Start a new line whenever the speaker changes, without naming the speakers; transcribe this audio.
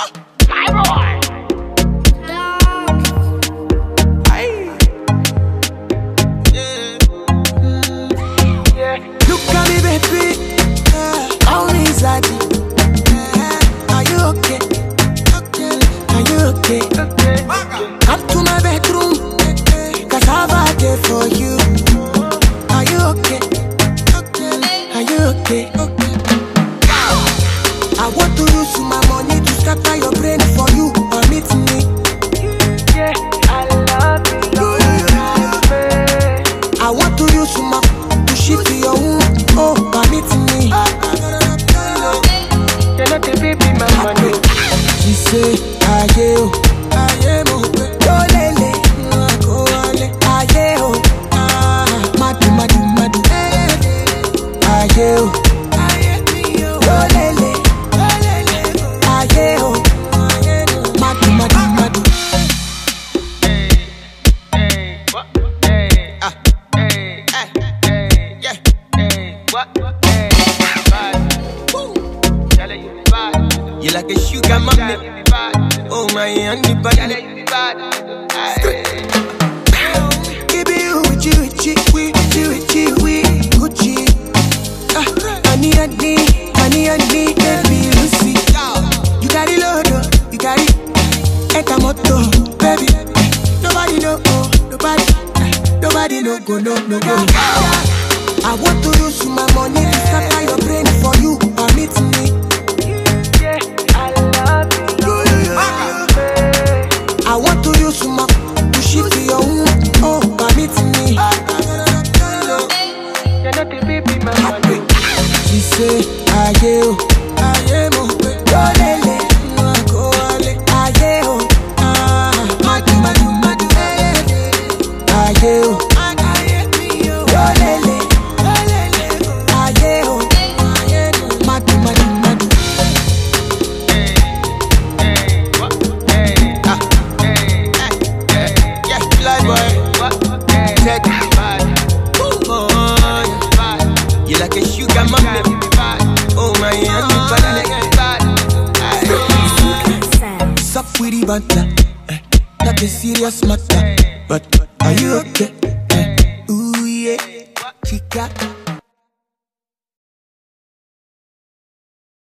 My boy.
Look at me, baby. How is that? Are you okay? Are you okay? Come to my bedroom, 'cause I've a day for you. Are you okay? Are you okay? I want to use my money to scatter your brain for you. Permit me.
Yeah, I love you.
I want to use my to shift your womb. Oh, permit me.
You're not a baby, my money.
She say, aye, oh, aye, mo, go lele, go ale, aye, oh, madu, madu, madu, aye, oh, go lele, aye, oh, madu, madu, madu.
You like a sugar mommy. Oh my, honey bunny.
Baby, you with you, Gucci. Honey, baby, Lucy. You got it load, you got it. Ekamoto, baby. Nobody know, nobody know, go, no go. I want to use my money to scatter your brain for you. Permit me. I want to use my to shift your womb. Oh, permit me.
You're not a baby, my money.
She say, aye, oh, aye, mo, go lele, go ale, aye, oh, madu, madu, madu, aye, oh, go lele, aye, oh, madu, madu, madu.
You like a sugar mommy. Oh my, honey bunny.
Sup with the banter, not a serious matter. But are you okay? Ooh yeah, chica.